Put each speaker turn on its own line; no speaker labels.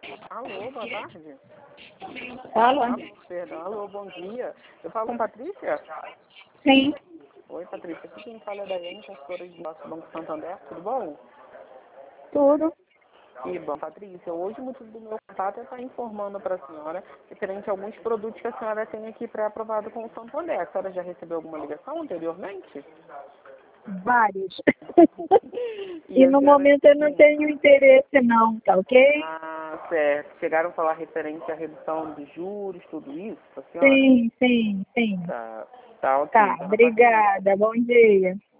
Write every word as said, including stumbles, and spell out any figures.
Alô, boa tarde.
Alô?
Ah, perdão, alô, bom dia. Eu falo com Patrícia?
Sim,
Oi, Patrícia. Aqui quem fala é Daiane, consultora de nosso Banco Santander. Tudo bom?
tudo.
E bom, Patrícia, hoje o motivo do meu contato é estar informando para a senhora referente a alguns produtos que a senhora tem aqui pré-aprovado com o Santander. A senhora já recebeu alguma ligação anteriormente?
Vários.
E
E
a
no
senhora...
momento eu não tenho interesse não, tá ok?
Ah, certo. Chegaram a falar referente à redução dos juros, tudo isso, a senhora?
Sim, sim, sim.
Tá, tá ok,
Tá,
dona Patrícia.
obrigada. Bom dia.